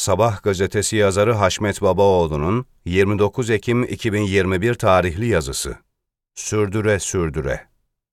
Sabah gazetesi yazarı Haşmet Babaoğlu'nun 29 Ekim 2021 tarihli yazısı. Sürdüre sürdüre.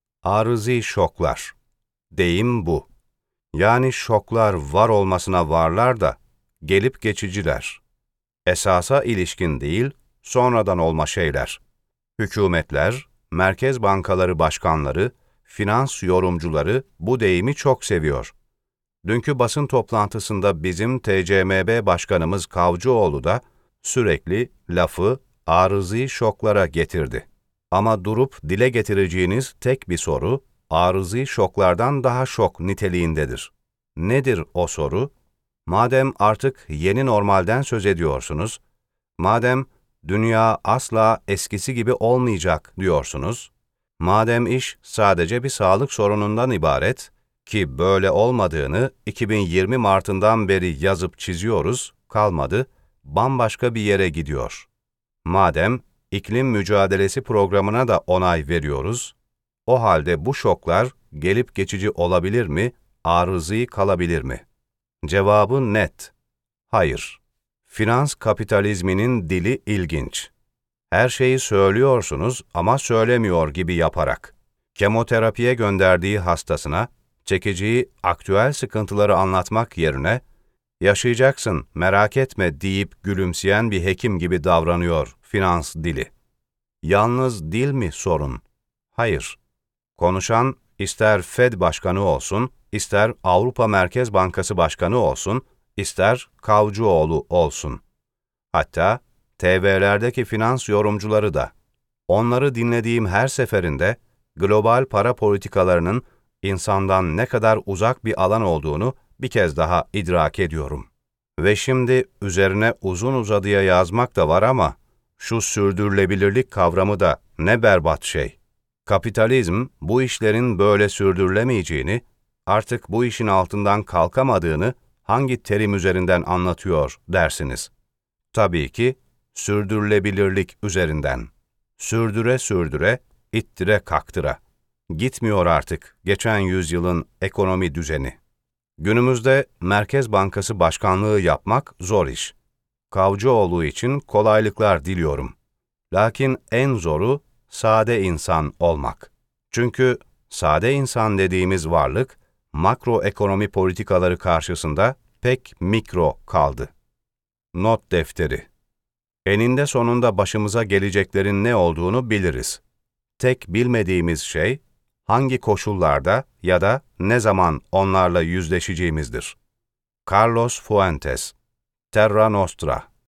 Arızi şoklar. Deyim bu. Yani şoklar var olmasına varlar da, gelip geçiciler. Esasa ilişkin değil, sonradan olma şeyler. Hükümetler, merkez bankaları başkanları, finans yorumcuları bu deyimi çok seviyor. Dünkü basın toplantısında bizim TCMB Başkanımız Kavcıoğlu da sürekli lafı arızi şoklara getirdi. Ama durup dile getireceğiniz tek bir soru, arızi şoklardan daha şok niteliğindedir. Nedir o soru? Madem artık yeni normalden söz ediyorsunuz, madem dünya asla eskisi gibi olmayacak diyorsunuz, madem iş sadece bir sağlık sorunundan ibaret, ki böyle olmadığını 2020 Mart'ından beri yazıp çiziyoruz, kalmadı, bambaşka bir yere gidiyor. Madem iklim mücadelesi programına da onay veriyoruz, o halde bu şoklar gelip geçici olabilir mi, arızi kalabilir mi? Cevabı net. Hayır. Finans kapitalizminin dili ilginç. Her şeyi söylüyorsunuz ama söylemiyor gibi yaparak. Kemoterapiye gönderdiği hastasına, çekeceği aktüel sıkıntıları anlatmak yerine, yaşayacaksın, merak etme deyip gülümseyen bir hekim gibi davranıyor finans dili. Yalnız dil mi sorun? Hayır. Konuşan ister Fed Başkanı olsun, ister Avrupa Merkez Bankası Başkanı olsun, ister Kavcıoğlu olsun. Hatta TV'lerdeki finans yorumcuları da. Onları dinlediğim her seferinde global para politikalarının insandan ne kadar uzak bir alan olduğunu bir kez daha idrak ediyorum. Ve şimdi üzerine uzun uzadıya yazmak da var ama şu sürdürülebilirlik kavramı da ne berbat şey. Kapitalizm bu işlerin böyle sürdürülemeyeceğini, artık bu işin altından kalkamadığını hangi terim üzerinden anlatıyor dersiniz? Tabii ki sürdürülebilirlik üzerinden. Sürdüre sürdüre, ittire kaktıra. Gitmiyor artık geçen yüzyılın ekonomi düzeni. Günümüzde Merkez Bankası Başkanlığı yapmak zor iş. Kavcıoğlu için kolaylıklar diliyorum. Lakin en zoru sade insan olmak. Çünkü sade insan dediğimiz varlık, makro ekonomi politikaları karşısında pek mikro kaldı. Not defteri. Eninde sonunda başımıza geleceklerin ne olduğunu biliriz. Tek bilmediğimiz şey, hangi koşullarda ya da ne zaman onlarla yüzleşeceğimizdir. Carlos Fuentes, Terra Nostra.